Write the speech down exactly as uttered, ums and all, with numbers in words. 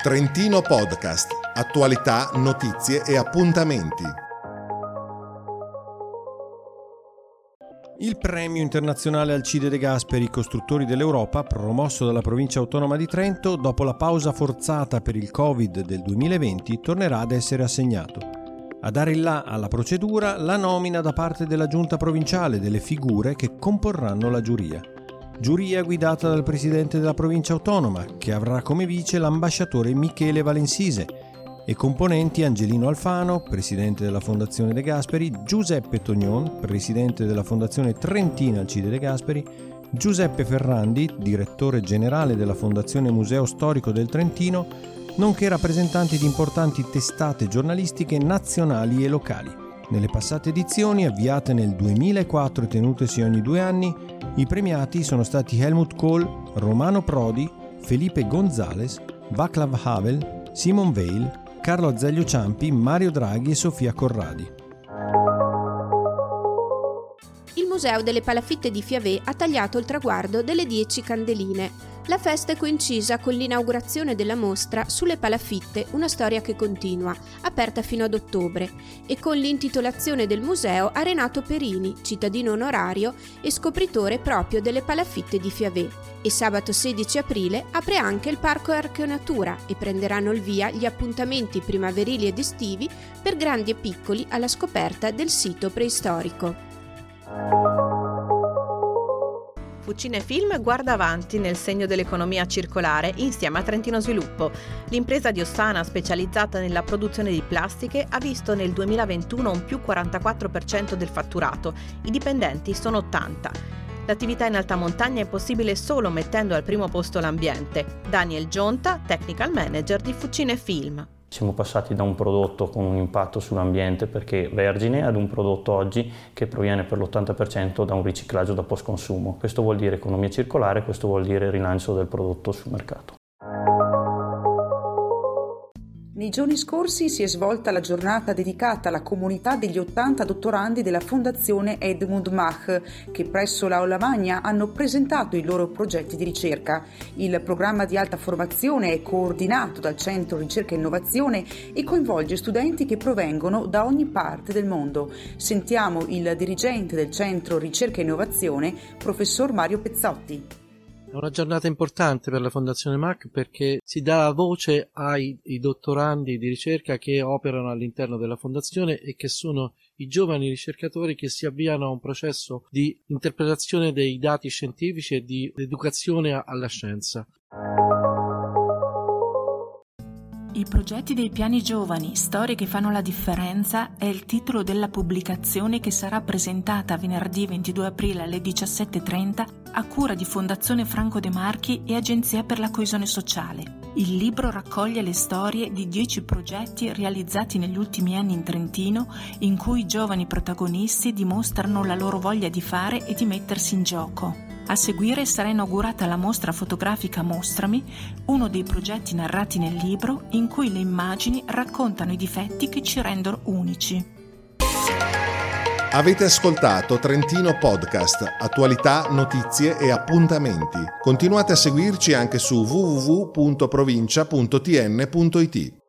Trentino Podcast. Attualità, notizie e appuntamenti. Il premio internazionale Alcide De Gasperi Costruttori dell'Europa, promosso dalla provincia autonoma di Trento, dopo la pausa forzata per il Covid del duemilaventi, tornerà ad essere assegnato. A dare il là alla procedura la nomina da parte della giunta provinciale delle figure che comporranno la giuria. Giuria guidata dal presidente della provincia autonoma, che avrà come vice l'ambasciatore Michele Valensise, e componenti Angelino Alfano, presidente della Fondazione De Gasperi, Giuseppe Tognon, presidente della Fondazione Trentina Alcide De Gasperi, Giuseppe Ferrandi, direttore generale della Fondazione Museo Storico del Trentino, nonché rappresentanti di importanti testate giornalistiche nazionali e locali. Nelle passate edizioni, avviate nel duemilaquattro e tenutesi ogni due anni, i premiati sono stati Helmut Kohl, Romano Prodi, Felipe González, Václav Havel, Simon Veil, Carlo Azeglio Ciampi, Mario Draghi e Sofia Corradi. Il Museo delle Palafitte di Fiavé ha tagliato il traguardo delle dieci candeline. La festa è coincisa con l'inaugurazione della mostra Sulle Palafitte, una storia che continua, aperta fino ad ottobre, e con l'intitolazione del museo a Renato Perini, cittadino onorario e scopritore proprio delle palafitte di Fiavé. E sabato sedici aprile apre anche il Parco Archeonatura e prenderanno il via gli appuntamenti primaverili ed estivi per grandi e piccoli alla scoperta del sito preistorico. Fucine Film guarda avanti nel segno dell'economia circolare insieme a Trentino Sviluppo. L'impresa di Ossana, specializzata nella produzione di plastiche, ha visto nel duemilaventuno un più quarantaquattro per cento del fatturato. I dipendenti sono ottanta. L'attività in alta montagna è possibile solo mettendo al primo posto l'ambiente. Daniel Gionta, technical manager di Fucine Film. Siamo passati da un prodotto con un impatto sull'ambiente perché vergine ad un prodotto oggi che proviene per l'ottanta per cento da un riciclaggio da post consumo. Questo vuol dire economia circolare, questo vuol dire rilancio del prodotto sul mercato. Nei giorni scorsi si è svolta la giornata dedicata alla comunità degli ottanta dottorandi della Fondazione Edmund Mach, che presso l'Aula Magna hanno presentato i loro progetti di ricerca. Il programma di alta formazione è coordinato dal Centro Ricerca e Innovazione e coinvolge studenti che provengono da ogni parte del mondo. Sentiamo il dirigente del Centro Ricerca e Innovazione, professor Mario Pezzotti. È una giornata importante per la Fondazione Mach perché si dà voce ai, ai dottorandi di ricerca che operano all'interno della Fondazione e che sono i giovani ricercatori che si avviano a un processo di interpretazione dei dati scientifici e di educazione alla scienza. I progetti dei piani giovani, storie che fanno la differenza, è il titolo della pubblicazione che sarà presentata venerdì ventidue aprile alle diciassette e trenta a cura di Fondazione Franco De Marchi e Agenzia per la Coesione Sociale. Il libro raccoglie le storie di dieci progetti realizzati negli ultimi anni in Trentino, in cui i giovani protagonisti dimostrano la loro voglia di fare e di mettersi in gioco. A seguire sarà inaugurata la mostra fotografica Mostrami, uno dei progetti narrati nel libro in cui le immagini raccontano i difetti che ci rendono unici. Avete ascoltato Trentino Podcast, attualità, notizie e appuntamenti. Continuate a seguirci anche su w w w punto provincia punto t n punto i t.